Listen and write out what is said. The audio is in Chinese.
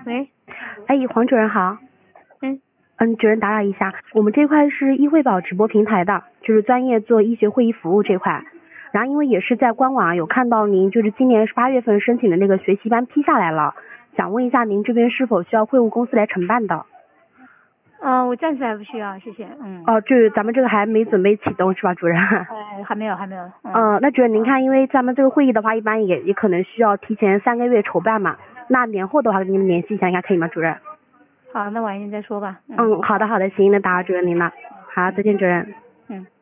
喂， 哎，黄主任好。主任打扰一下，我们这块是医惠宝直播平台的，就是专业做医学会议服务这块。然后因为也是在官网有看到您就是今年8月份申请的那个学习班批下来了，想问一下您这边是否需要会务公司来承办的？ 我暂时还不需要，谢谢。 就是咱们这个还没准备启动是吧，主任？ 还没有。 那主任您看，因为咱们这个会议的话，一般也可能需要提前3个月筹办嘛，那年后的话跟您联系一下，应该可以吗，主任？ 好，那晚一点再说吧。 好的，行，那打扰主任您了。好，再见，主任。